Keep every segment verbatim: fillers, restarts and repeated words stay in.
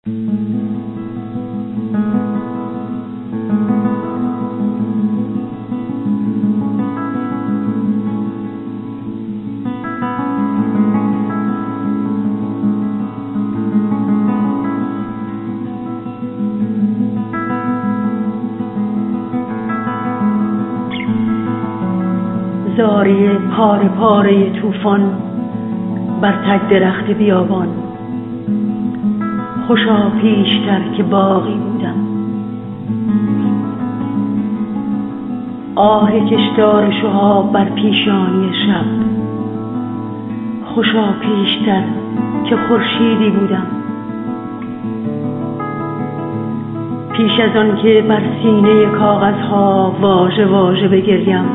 زاری پاره پاره طوفان بر تک درخت بیابان، خوشا پیشتر که باغی بودم. آه کشدار شهاب بر پیشانی شب، خوشا پیشتر که خورشیدی بودم. پیش از آن که بر سینه کاغذها واژه واژه بگریم،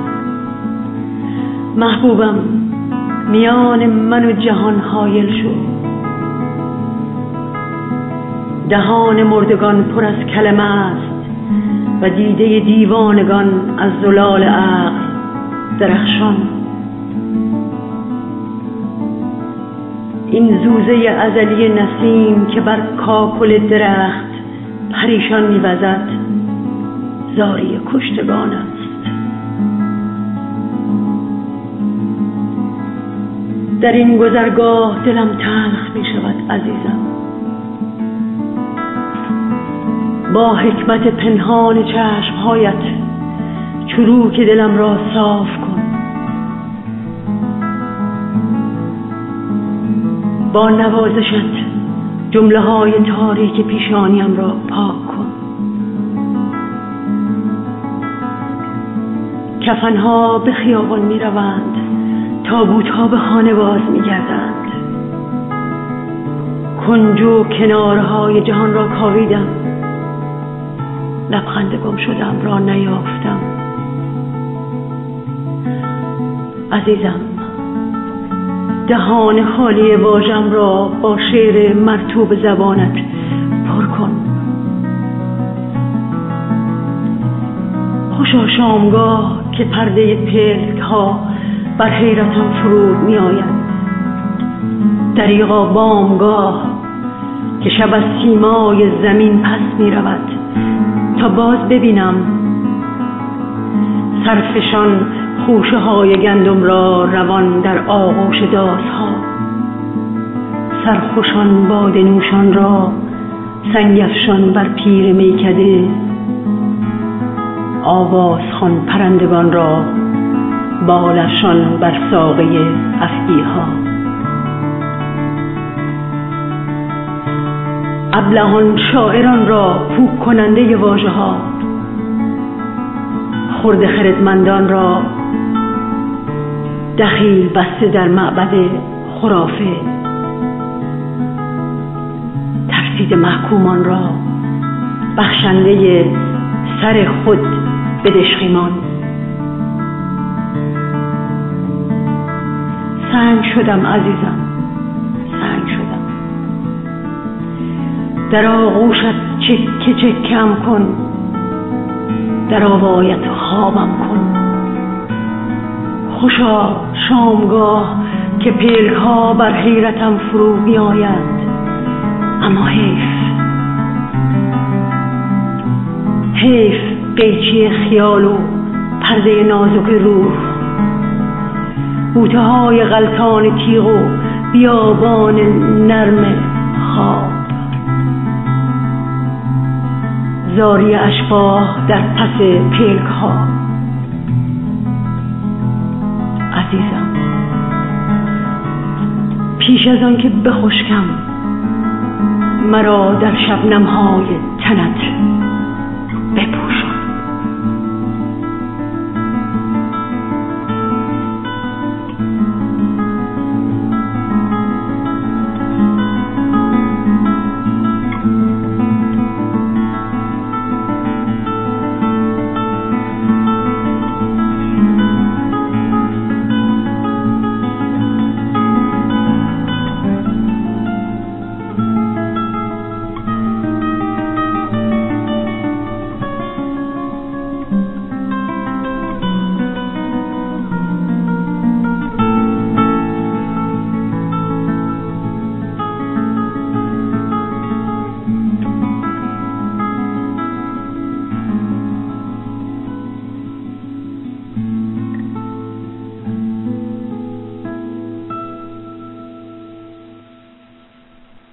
محبوبم میان من و جهان حایل شو. دهان مردگان پر از کلمه است و دیده دیوانگان از زلال عقل درخشان. این زوزه ازلی نسیم که بر کاکل درخت پریشان می‌وزد، زاری کشتگان است. در این گذرگاه دلم تلخ می شود عزیزم. با حکمت پنهان چشمهایت چروک دلم را صاف کن. با نوازشت جمله های تاریک پیشانیم را پاک کن. کفنها به خیابان می روند، تابوت‌ها به خانه باز می‌گردند. کنج و کنارهای جهان را کاویدم، لبخند گم شدم را نیافتم. عزیزم، دهان خالی واژم را با شعر مرطوب زبانت پر کن. خوشا شامگاه که پرده پلک‌ها بر حیرتم فرود می آید. دریغا بامگاه که شب از سیمای زمین پس می رود تا باز ببینم سرفشان خوشه های گندم را روان در آغوش دازها، سرخوشان باده نوشان را سنگفشان بر پیر میکده، آواز خوان پرندگان را بالشان بر ساقه افعیها. ابلهان شاعران را پوک کننده واژه ها، خرد خردمندان را دخیل بسته در معبد خرافه، ترسید محکومان را بخشنده سر خود به دشخیمان. سنگ شدم عزیزم، سنگ شدم. در آغوشت چکه چکم کن، در آوایت خوابم کن. خوشا شامگاه که پلک ها بر حیرتم فرو می آید. اما حیف حیف قیچی خیال و پرده نازک روح، بوته های غلطان تیغ و بیابان نرم خواب، زاری اشباح در پس پلک ها. عزیزم، پیش از آن که بخشکم مرا در شبنم های تنت